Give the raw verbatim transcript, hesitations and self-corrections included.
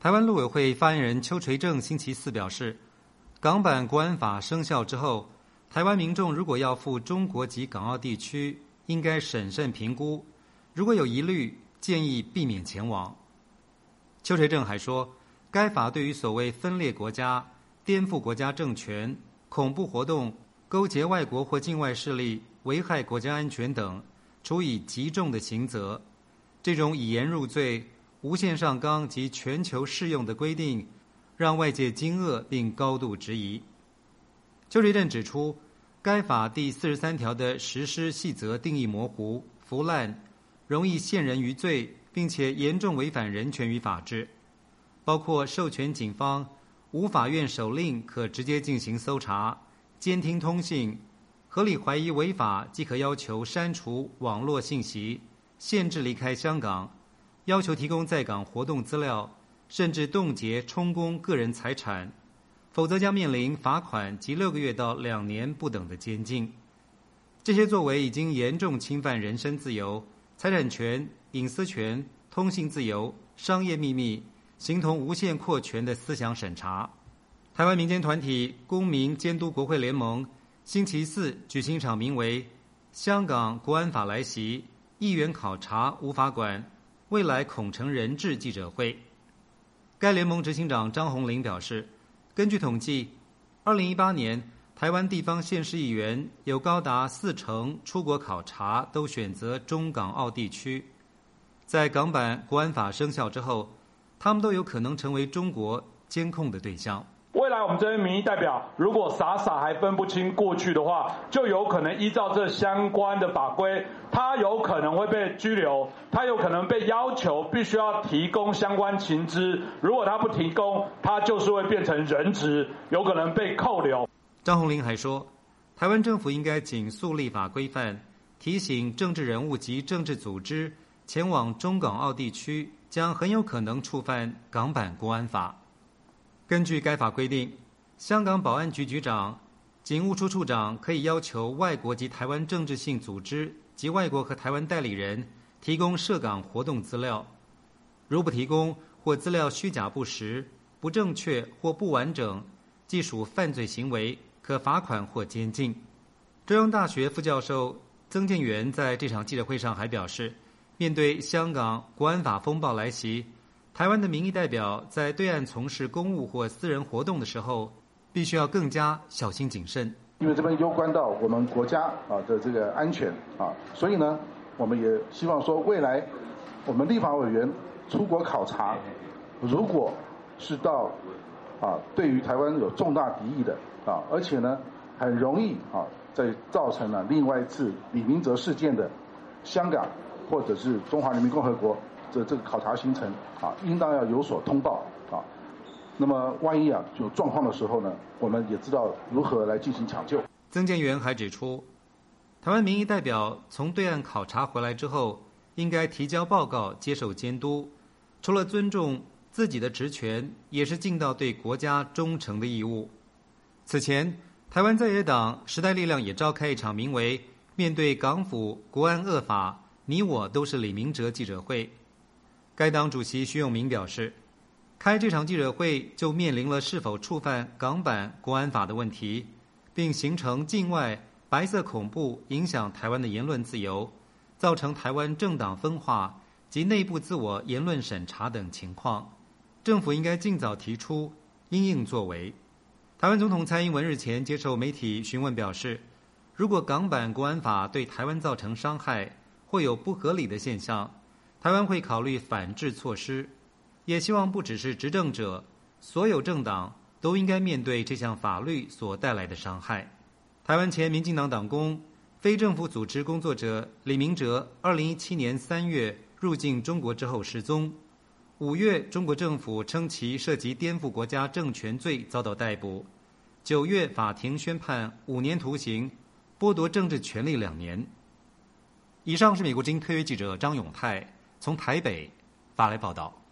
台湾陆委会发言人邱垂正星期四表示，港版国安法生效之后，台湾民众如果要赴中国及港澳地区，应该审慎评估，如果有疑虑，建议避免前往。邱垂正还说，该法对于所谓分裂国家、颠覆国家政权、恐怖活动、勾结外国或境外势力、危害国家安全等，处以极重的刑责。这种以言入罪、无限上纲及全球适用的规定，让外界惊愕并高度质疑。邱垂正指出，该法第四十三条的实施细则定义模糊、腐烂，容易陷人于罪，并且严重违反人权与法治，包括授权警方无法院手令可直接进行搜查、监听通信，合理怀疑违法即可要求删除网络信息、限制离开香港，要求提供在港活动资料，甚至冻结充公个人财产，否则将面临罚款及六个月到两年不等的监禁。这些作为已经严重侵犯人身自由、财产权、隐私权、通信自由、商业秘密，形同无限扩权的思想审查。台湾民间团体公民监督国会联盟星期四举行一场名为《香港国安法来袭，议员考察无法管，未来恐成人质》记者会。该联盟执行长张宏麟表示，根据统计，二零一八年台湾地方县市议员有高达四成出国考察都选择中港澳地区。在港版国安法生效之后，他们都有可能成为中国监控的对象。 未来我们这些民意代表，如果傻傻还分不清过去的话，就有可能依照这相关的法规，他有可能会被拘留，他有可能被要求必须要提供相关情资，如果他不提供，他就是会变成人质，有可能被扣留。 张宏麟还说，台湾政府应该紧速立法规范，提醒政治人物及政治组织前往中港澳地区，将很有可能触犯港版国安法。根据该法规定，香港保安局局长、警务处处长可以要求外国及台湾政治性组织及外国和台湾代理人提供涉港活动资料，如不提供或资料虚假不实、不正确或不完整，即属犯罪行为，可罚款或监禁。中央大学副教授曾建元在这场记者会上还表示，面对香港国安法风暴来袭，台湾的民意代表在对岸从事公务或私人活动的时候，必须要更加小心谨慎。 因为这边攸关到我们国家啊的这个安全啊，所以呢，我们也希望说，未来我们立法委员出国考察，如果是到啊对于台湾有重大敌意的啊，而且呢很容易啊在造成了另外一次李明哲事件的香港或者是中华人民共和国。这这个考察行程啊，应当要有所通报啊。那么万一啊有状况的时候呢，我们也知道如何来进行抢救。 曾建元还指出，台湾民意代表从对岸考察回来之后，应该提交报告，接受监督。除了尊重自己的职权，也是尽到对国家忠诚的义务。此前，台湾在野党时代力量也召开一场名为“面对港府国安恶法，你我都是李明哲”记者会。该党主席徐永明表示，开这场记者会就面临了是否触犯港版国安法的问题，并形成境外白色恐怖影响台湾的言论自由，造成台湾政党分化及内部自我言论审查等情况，政府应该尽早提出因应作为。台湾总统蔡英文日前接受媒体询问表示，如果港版国安法对台湾造成伤害或有不合理的现象，台湾会考虑反制措施，也希望不只是执政者，所有政党都应该面对这项法律所带来的伤害。台湾前民进党党工、非政府组织工作者李明哲，二零一七年三月入境中国之后失踪，五月中国政府称其涉及颠覆国家政权罪遭到逮捕，九月法庭宣判五年徒刑，剥夺政治权利两年。以上是美国之音特约记者张永泰从台北发来报道。